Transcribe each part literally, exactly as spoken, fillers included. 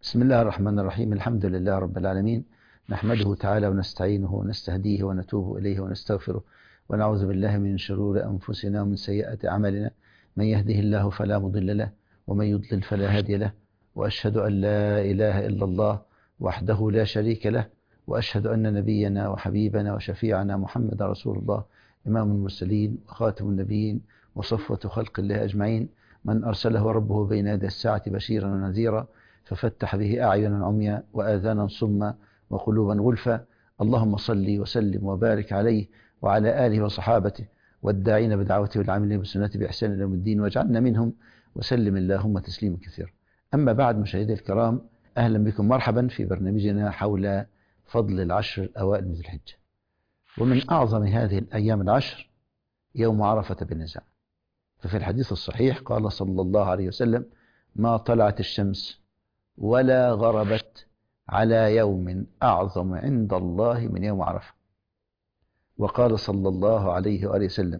بسم الله الرحمن الرحيم. الحمد لله رب العالمين، نحمده تعالى ونستعينه ونستهديه ونتوب إليه ونستغفره، ونعوذ بالله من شرور أنفسنا ومن سيئات أعمالنا. من يهده الله فلا مضل له، ومن يضلل فلا هادي له. وأشهد أن لا إله إلا الله وحده لا شريك له، وأشهد أن نبينا وحبيبنا وشفيعنا محمد رسول الله، إمام المرسلين وخاتم النبيين وصفوة خلق الله أجمعين، من أرسله ربه بين يدي الساعة بشيرا ونذيرا، ففتح به أعينا عميا وآذانا صما وقلوبا غلفا. اللهم صل وسلم وبارك عليه وعلى آله وصحابته والداعين بدعوته والعاملين بسنته بإحسان إلى يوم الدين، واجعلنا منهم، وسلم اللهم تسليما كثيرا. أما بعد، مشاهدي الكرام، أهلا بكم، مرحبا في برنامجنا حول فضل العشر الأوائل من ذي الحجة. ومن أعظم هذه الأيام العشر يوم عرفة بالنزاع. ففي الحديث الصحيح قال صلى الله عليه وسلم: ما طلعت الشمس ولا غربت على يوم أعظم عند الله من يوم عرفة. وقال صلى الله عليه وآله وسلم: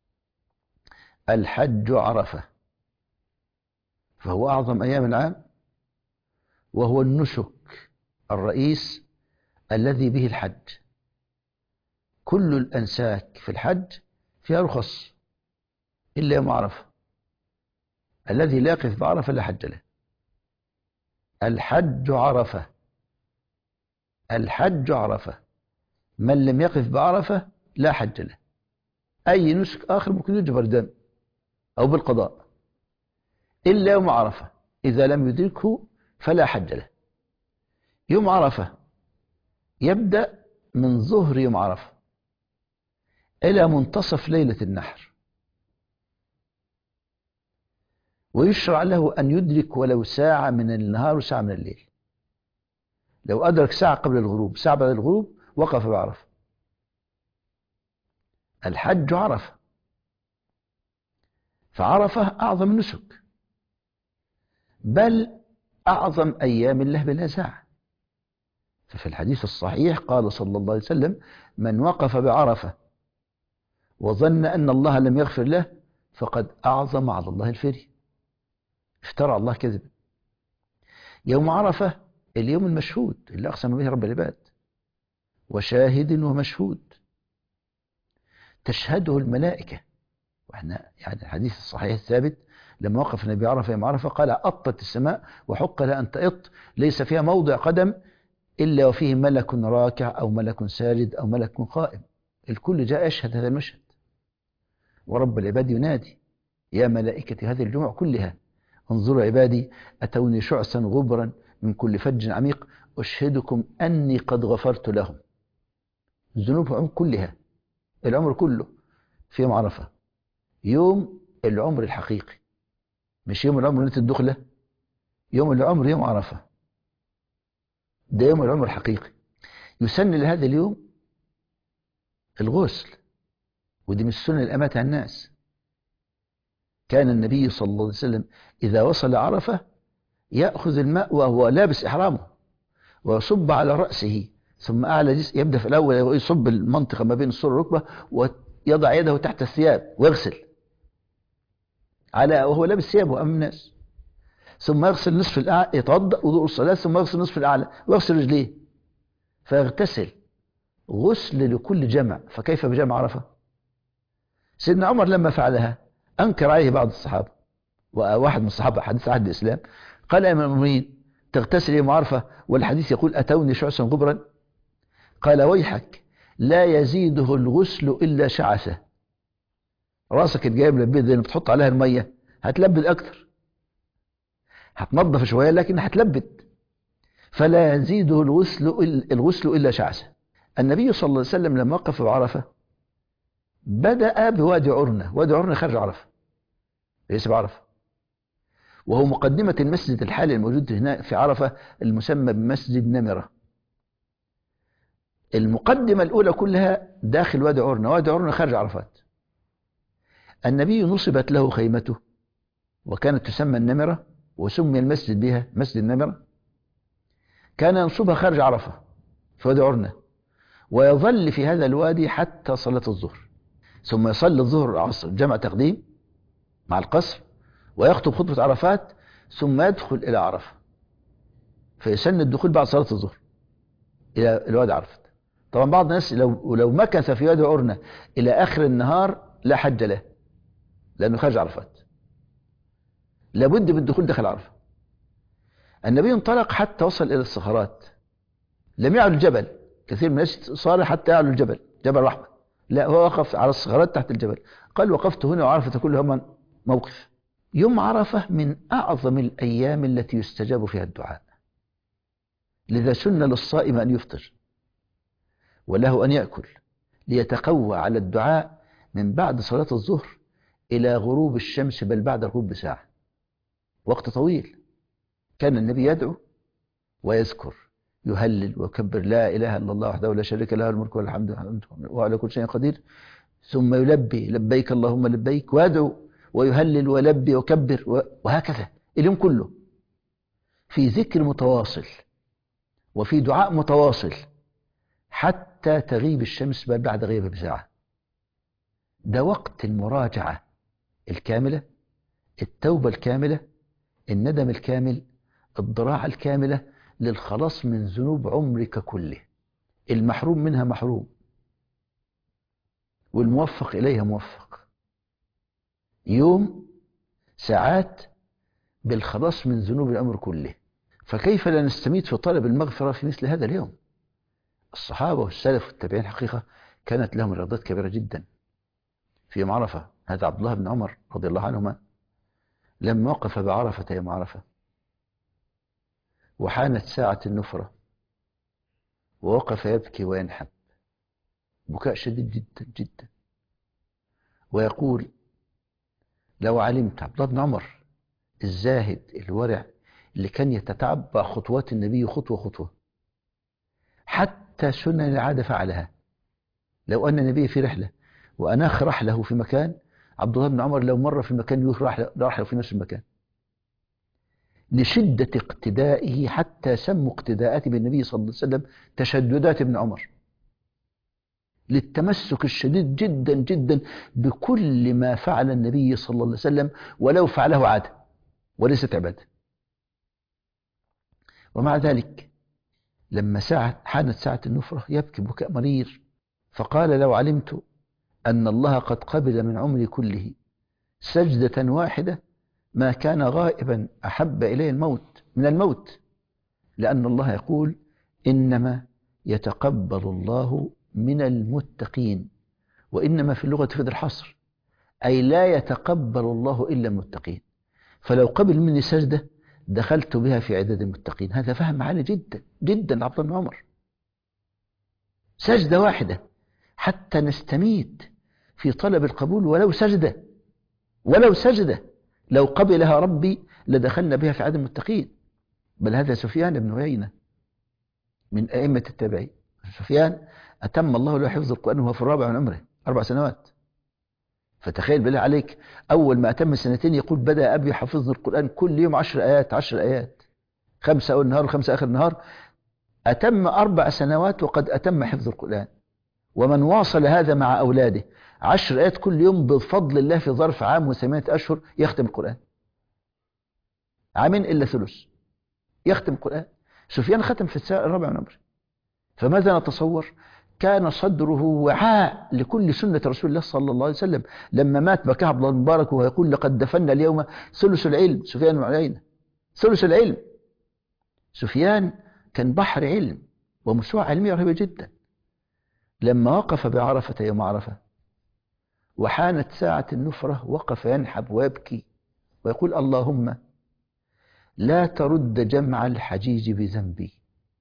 الحج عرفة. فهو أعظم أيام العام، وهو النسك الرئيس الذي به الحج. كل الأنساك في الحج فيها رخص إلا يوم عرفة، الذي لا يقف بعرفة لا حج له. الحج عرفة، الحج عرفة، من لم يقف بعرفة لا حج له. أي نسك آخر ممكن يجبر دم أو بالقضاء، إلا يوم عرفة إذا لم يدركه فلا حج له. يوم عرفة يبدأ من ظهر يوم عرفة إلى منتصف ليلة النحر، ويشرع له أن يدرك ولو ساعة من النهار وساعة من الليل. لو أدرك ساعة قبل الغروب ساعة بعد الغروب وقف بعرفة. الحج عرفة، فعرفة أعظم النسك، بل أعظم أيام الله بلا ساعة. ففي الحديث الصحيح قال صلى الله عليه وسلم: من وقف بعرفة وظن أن الله لم يغفر له فقد أعظم على الله الفري، افترى الله كذب. يوم عرفة اليوم المشهود اللي أقسم به رب العباد، وشاهد ومشهود تشهده الملائكة. واحنا يعني الحديث الصحيح الثابت لما وقف النبي عرفة يوم عرفة قال: أطت السماء وحق لها أن تئط، ليس فيها موضع قدم إلا وفيه ملك راكع أو ملك ساجد أو ملك قائم. الكل جاء يشهد هذا المشهد، ورب العباد ينادي: يا ملائكة هذه الجمع كلها انظروا عبادي أتوني شعثا غبرا من كل فج عميق، أشهدكم أني قد غفرت لهم ذنوبهم كلها. العمر كله في يوم عرفة، يوم العمر الحقيقي، مش يوم العمر ليلة الدخلة. يوم العمر يوم عرفة، ده يوم العمر الحقيقي. يسن لهذا اليوم الغسل، ودي من السنة اللي أماتها الناس. كان النبي صلى الله عليه وسلم إذا وصل عرفة يأخذ الماء وهو لابس إحرامه ويصب على رأسه، ثم أعلى جسم. يبدأ في الأول يصب المنطقة ما بين السر والركبة، ويضع يده تحت الثياب ويغسل على وهو لابس ثيابه أمام الناس، ثم يغسل نصف الأعلى، يتوضأ وضوء الصلاة، ثم يغسل نصف الأعلى ويغسل رجليه، فيغتسل غسل لكل جمع. فكيف بجمع عرفة؟ سيدنا عمر لما فعلها أنكر عليه بعض الصحابة، وواحد من الصحابة حديث عهد الإسلام قال: يا أمير المؤمنين تغتسل يوم عرفة والحديث يقول أتوني شعثا غبرا؟ قال: ويحك، لا يزيده الغسل إلا شعثة. راسك الجايب لبيت زي اللي بتحط عليها المية هتلبد أكتر، هتنظف شوية لكن هتلبد، فلا يزيده الغسل الغسل إلا شعثة. النبي صلى الله عليه وسلم لما وقف بعرفة بدأ بوادي عرنة. وادي عرنة خارج عرفة، ليس بعرفة، وهو مقدمة المسجد الحالي الموجود هنا في عرفة المسمى بمسجد نمرة. المقدمة الأولى كلها داخل وادي عرنة. وادي عرنة خارج عرفات. النبي نصبت له خيمته وكانت تسمى النمرة، وسمي المسجد بها مسجد النمرة. كان ينصبها خارج عرفة في وادي عرنة، ويظل في هذا الوادي حتى صلاة الظهر، ثم يصلي الظهر العصر جمع تقديم مع القصر، ويخطب خطبة عرفات، ثم يدخل إلى عرفة. فيسن الدخول بعد صلاة الظهر إلى الوادي عرفة. طبعا بعض الناس لو لو مكث في وادي عرنة إلى آخر النهار لا حج له، لأنه خارج عرفات، لابد من الدخول داخل عرفة. النبي انطلق حتى وصل إلى الصخرات، لم يعلو الجبل، كثير من الناس صار حتى يعلو الجبل جبل رحمة، لا هو وقف على الصخرات تحت الجبل. قال وقفت هنا وعرفة كلها موقف. يوم عرفة من أعظم الأيام التي يستجاب فيها الدعاء، لذا سن للصائم أن يفطر وله أن يأكل ليتقوى على الدعاء من بعد صلاة الظهر إلى غروب الشمس، بل بعد الغروب بساعة، وقت طويل. كان النبي يدعو ويذكر، يهلل ويكبر لا إله إلا الله وحده لا شريك له الملك والحمد وعلى كل شيء قدير، ثم يلبي لبيك اللهم لبيك، ويدعو ويهلل ويلبي ويكبر، وهكذا اليوم كله في ذكر متواصل وفي دعاء متواصل حتى تغيب الشمس بل بعد غيبها بساعة. ده وقت المراجعة الكاملة، التوبة الكاملة، الندم الكامل، الضراعة الكاملة للخلاص من ذنوب عمرك كله، المحروم منها محروم والموفق إليها موفق. يوم ساعات بالخلاص من ذنوب الأمر كله، فكيف لا نستميت في طلب المغفرة في مثل هذا اليوم؟ الصحابة والسلف والتابعين حقيقة كانت لهم رياضات كبيرة جدا في يوم عرفة. هذا عبد الله بن عمر رضي الله عنهما لما وقف بعرفة يوم عرفة وحانت ساعة النفرة ووقف يبكي وينحب بكاء شديد جدا جدا، ويقول لو علمت، عبد الله بن عمر الزاهد الورع اللي كان يتتبع خطوات النبي خطوة خطوة حتى سنن العادة فعلها. لو أن النبي في رحلة وأناخ رحله في مكان، عبد الله بن عمر لو مر في مكان يروح رحله في نفس المكان، لشدة اقتدائه حتى سموا اقتداءاته بالنبي صلى الله عليه وسلم تشددات ابن عمر، للتمسك الشديد جدا جدا بكل ما فعل النبي صلى الله عليه وسلم ولو فعله عادة وليست عبادة. ومع ذلك لما ساعة حانت ساعة النفرة يبكي بكاء مرير، فقال لو علمت أن الله قد قبل من عمري كله سجدة واحدة ما كان غائبا أحب إلي الموت من الموت، لأن الله يقول إنما يتقبل الله من المتقين، وإنما في اللغة تفيد الحصر، أي لا يتقبل الله إلا المتقين. فلو قبل مني سجدة دخلت بها في عداد المتقين. هذا فهم عالي جدا جدا لعبد الله بن عمر. سجدة واحدة حتى نستميت في طلب القبول، ولو سجدة ولو سجدة لو قبلها ربي لدخلنا بها في عدد المتقين. بل هذا سفيان بن عيينة من أئمة التابعين. سفيان أتم الله له حفظ القرآن وهو في الرابع من عمره، أربع سنوات. فتخيل بالله عليك أول ما أتم سنتين يقول بدأ أبي حفظ القرآن كل يوم عشر آيات عشر آيات، خمسة أول النهار وخمسة آخر النهار. أتم أربع سنوات وقد أتم حفظ القرآن. ومن واصل هذا مع أولاده عشر آيات كل يوم بفضل الله في ظرف عام وثمانية أشهر يختم القرآن، عامين إلا ثلث يختم القرآن. سفيان ختم في الساعة الرابع من عمره. فماذا نتصور؟ كان صدره وعاء لكل سنة رسول الله صلى الله عليه وسلم. لما مات بكى عبد الله المبارك وهو يقول لقد دفنا اليوم ثلث العلم. سفيان بن عيينة ثلث العلم. سفيان كان بحر علم ومسوعة علمية رهيبة جدا. لما وقف بعرفة يوم عرفة وحانت ساعة النفرة وقف ينحب ويبكي ويقول اللهم لا ترد جمع الحجيج بذنبي.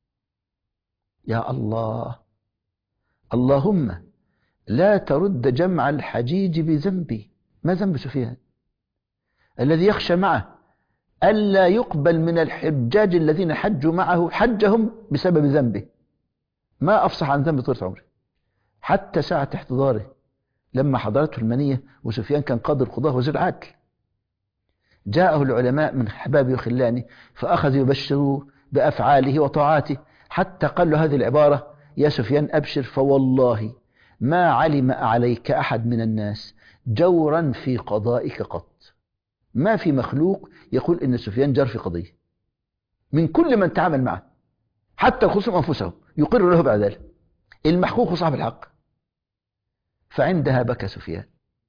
يا الله، اللهم لا ترد جمع الحجيج بذنبي. ما ذنب سفيان الذي يخشى معه ألا يقبل من الحجاج الذين حجوا معه حجهم بسبب ذنبه؟ ما أفصح عن ذنب طول عمره. حتى ساعة احتضاره لما حضرته المنية وسفيان كان قاضي القضاة وزير العدل، جاءه العلماء من حبابه وخلانه فأخذوا يبشروه بأفعاله وطاعاته، حتى قال له هذه العبارة: يا سفيان أبشر فوالله ما علم عليك أحد من الناس جورا في قضائك قط. ما في مخلوق يقول إن سفيان جار في قضية، من كل من تعامل معه، حتى الخصوم أنفسهم يقر له بعد ذلك، المحقوق صاحب الحق. فعندها بكى سفيان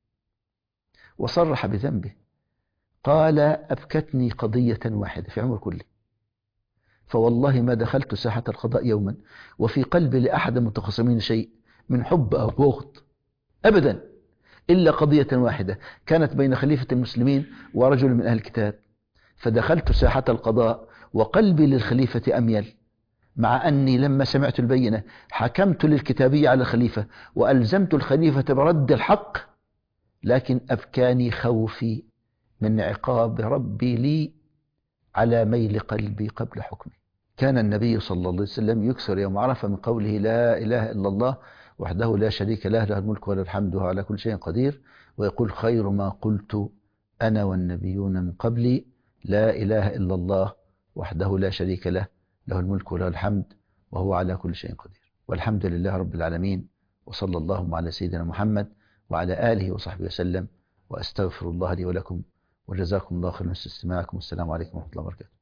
وصرح بذنبه، قال أبكتني قضية واحدة في عمر كله، فوالله ما دخلت ساحة القضاء يوما وفي قلبي لأحد المتخاصمين شيء من حب أو بغض أبدا، إلا قضية واحدة كانت بين خليفة المسلمين ورجل من أهل الكتاب، فدخلت ساحة القضاء وقلبي للخليفة أميل، مع أني لما سمعت البينة حكمت للكتابية على الخليفة وألزمت الخليفة برد الحق، لكن أبكاني خوفي من عقاب ربي لي على ميل قلبي قبل حكمي. كان النبي صلى الله عليه وسلم يكثر يوم عرفة من قوله لا إله إلا الله وحده لا شريك له، له الملك وله الحمد وهو على كل شيء قدير، ويقول خير ما قلت أنا والنبيون من قبلي لا إله إلا الله وحده لا شريك له، له الملك وله الحمد وهو على كل شيء قدير. والحمد لله رب العالمين، وصلى الله على سيدنا محمد وعلى آله وصحبه وسلم، وأستغفر الله لي ولكم، وجزاكم الله خيرا استماعكم، والسلام عليكم ورحمة الله وبركاته.